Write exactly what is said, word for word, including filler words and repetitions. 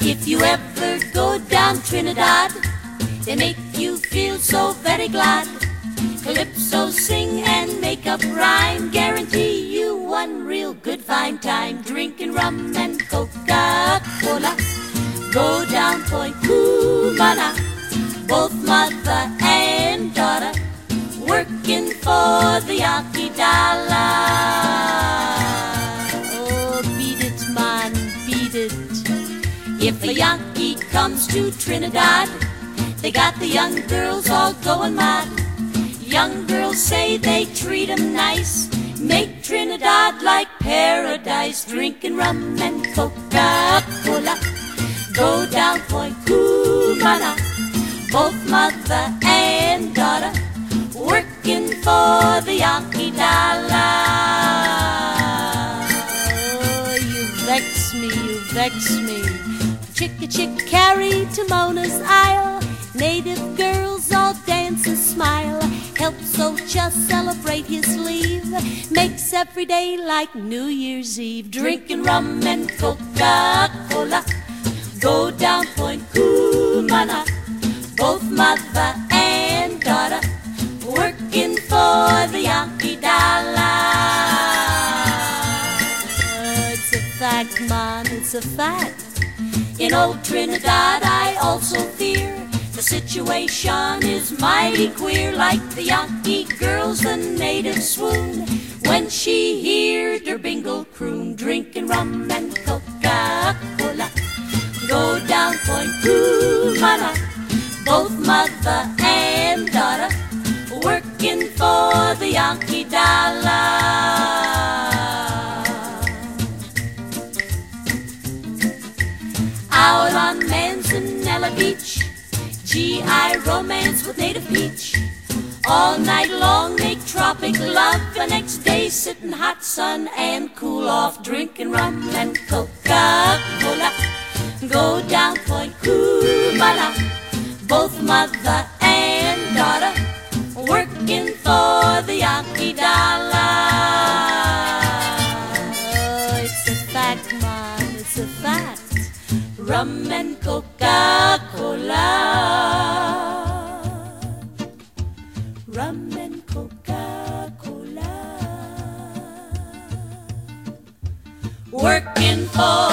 If you ever go down Trinidad, they make you feel so very glad. Calypso sing and make up rhyme, guarantee you one real good fine time. Drinking rum and Coca-Cola, go down Point Cumana, both mother and daughter, working for the Yankee dollar. Oh, beat it, man, beat it. If a Yankee comes to Trinidad, they got the young girls all going mad. Young girls say they treat 'em nice, make Trinidad like paradise. Drinking rum and Coca-Cola, go down Point Cumana, both mother and daughter, working for the Yankee dollar. Oh, you vex me, you vex me. Chick-a-chick carried to Mona's Isle, native girls all dance and smile. Helps Ocha celebrate his leave, makes every day like New Year's Eve. Drinking rum and Coca-Cola, go down Point Cumana, both mother and daughter, working for the Yankee dollar. Uh, it's a fact, man, it's a fact. In old Trinidad I also fear the situation is mighty queer. Like the Yankee girls, the natives swoon when she heard her bingle croon. Drinking rum and Coca-Cola, go down Point Cumana, both mother and daughter, working for the Yankee dollar. Out on Manzanella Beach, G I romance with native peach. All night long make tropic love, the next day sit in hot sun and cool off. Drinking rum and Coca-Cola, go down Point Cumana, both mother and daughter, working for the Yankee dollar. Oh, it's a fact, man, it's a fact. Rum and Coca-Cola, rum and Coca-Cola, working for